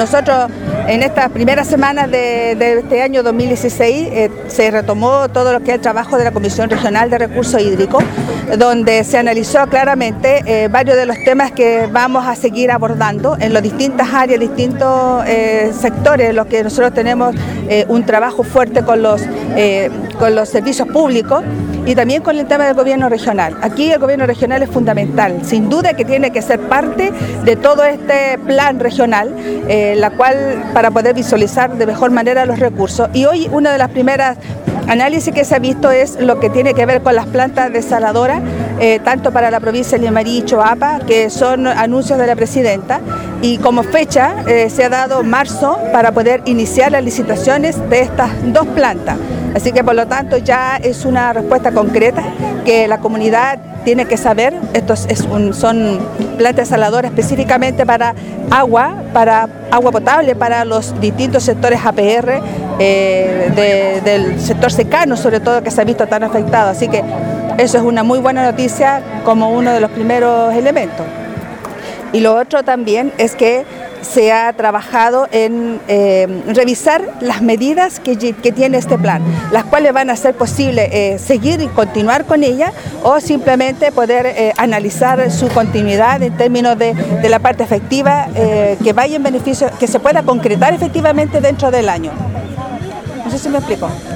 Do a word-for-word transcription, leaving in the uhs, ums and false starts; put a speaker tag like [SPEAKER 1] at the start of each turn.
[SPEAKER 1] nosotros en estas primeras semanas de, de este año dos mil dieciséis eh, se retomó todo lo que es el trabajo de la Comisión Regional de Recursos Hídricos, donde se analizó claramente eh, varios de los temas que vamos a seguir abordando en las distintas áreas, distintos eh, sectores en los que nosotros tenemos eh, un trabajo fuerte con los, eh, con los servicios públicos y también con el tema del gobierno regional. Aquí el gobierno regional es fundamental, sin duda que tiene que ser parte de todo este plan regional, eh, la cual para poder visualizar de mejor manera los recursos. Y hoy una de las primeras análisis que se ha visto es lo que tiene que ver con las plantas desaladoras, eh, tanto para la provincia de Limarí y Choapa, que son anuncios de la presidenta, y como fecha eh, se ha dado marzo para poder iniciar las licitaciones de estas dos plantas. Así que por lo tanto ya es una respuesta concreta que la comunidad tiene que saber. Estos es un, son plantas desaladoras específicamente para agua, para agua potable, para los distintos sectores A P R, eh, de, del sector secano sobre todo, que se ha visto tan afectado. Así que eso es una muy buena noticia como uno de los primeros elementos. Y lo otro también es que se ha trabajado en eh, revisar las medidas que, que tiene este plan, las cuales van a hacer posible eh, seguir y continuar con ella o simplemente poder eh, analizar su continuidad en términos de, de la parte efectiva eh, que vaya en beneficio, que se pueda concretar efectivamente dentro del año. No sé si me explico.